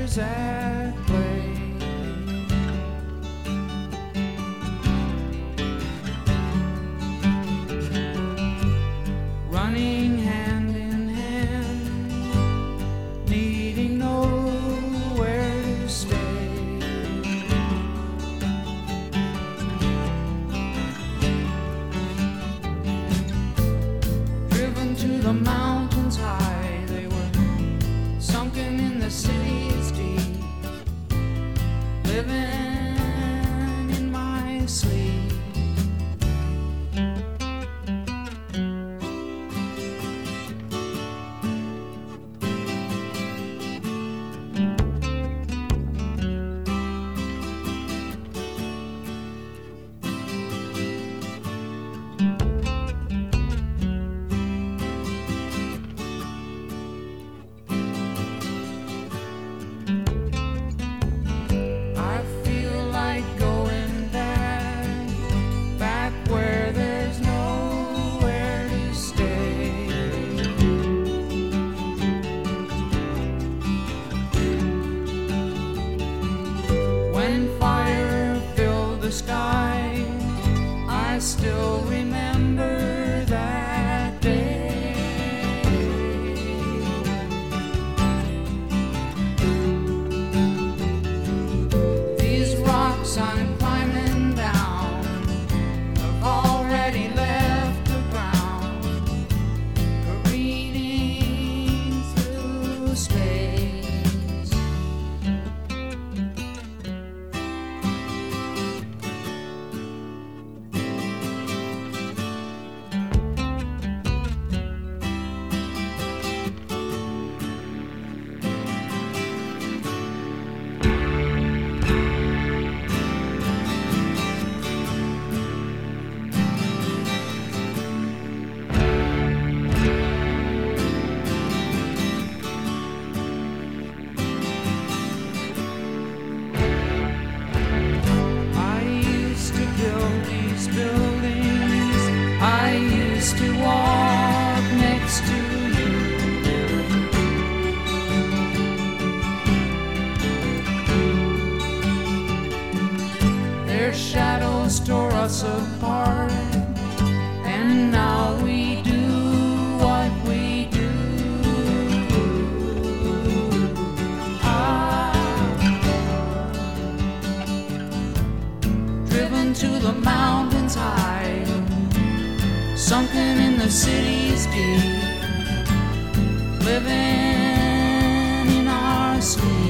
players at play. Running hand in hand, needing nowhere to stay. Driven to the mountains high, they were sunken in the city's deep, living in my sleep. I feel like going back where there's nowhere to stay. When fire filled the sky, I still remember that day. These rocks I'm climbing down have already left the ground, careening through space. I used to build these buildings, I used to walk next to you. Their shadows tore us apart, and now we do what we do. Driven to the mountains high, sunken in the city's deep, living in our sleep.